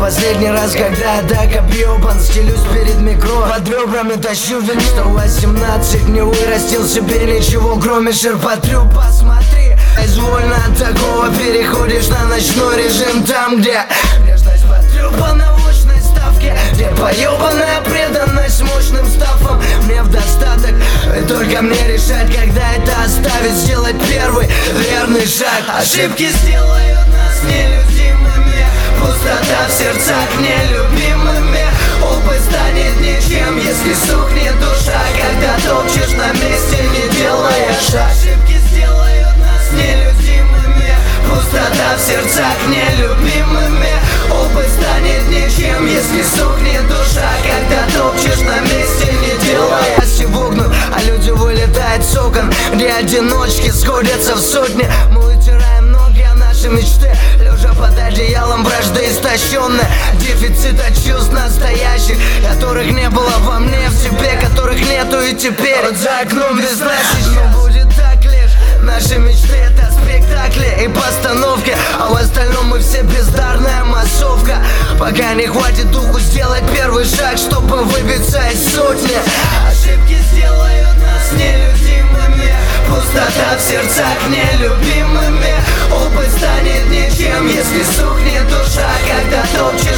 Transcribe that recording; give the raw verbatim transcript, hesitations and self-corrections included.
последний раз, когда я так объебан, стелюсь перед микро, под ребрами тащу вину. Сто восемнадцать не вырастил себе ничего, кроме ширпотреб. Посмотри, произвольно от такого переходишь на ночной режим. Там, где нежность потрёба на мощной ставке, где поёбанная преданность мощным стафом. Мне в достаток, и только мне решать, когда это оставить. Сделать первый верный шаг. Ошибки сделают нас нелюдимыми, пустота в сердцах нелюбимыми. Опыт станет ничем, если сухнет душа, когда топчешь на месте, не делая шаг. Ошибки сделают нас нелюдимыми, пустота в сердцах нелюбимыми. Опыт станет ничем, если сухнет душа, когда топчешь на месте, не делая. Сегодня, а люди вылетают с окон, где одиночки сходятся в сотни. Мы вытираем ноги о наши мечты, лежа под одеялом вражды истощенные. Дефицита чувств настоящих, которых не было во мне, в тебе, которых нету и теперь. Вот за окном весна сейчас, но будет так лишь. Наши мечты это спектакли и постановки, а в остальном мы все бездарная массовка. Пока не хватит духу сделать первый шаг, чтобы выбиться из сотни. Ошибки сделают нас нелюдимыми, пустота в сердцах нелюбимыми. Опыт станет ничем, если сухнет душа, когда топчешь